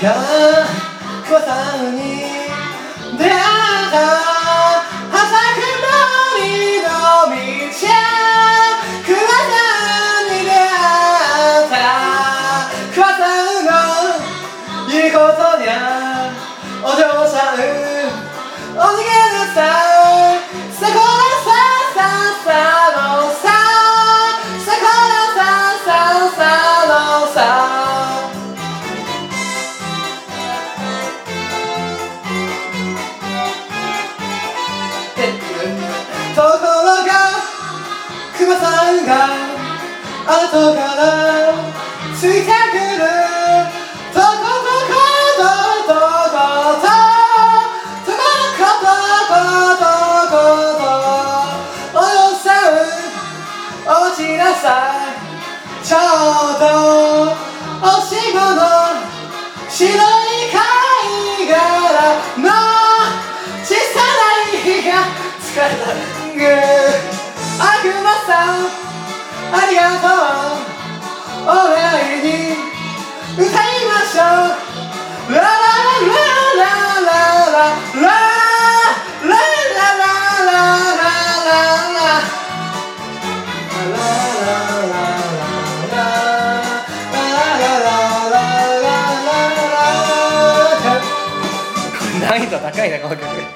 が熊さんに出会ったはさく森の道熊さんに出会った熊さんの言うことにゃお嬢さんお逃げなさいさこらさささのささこらさささのさところが熊さんが後からついてくるとことこととこととことことお嬢さん落ちなさいちょうどおしごの白い貝殻の小さな火が疲れた悪魔さんありがとうお礼に歌いましょうララララララララララララ難易度高いなこの曲。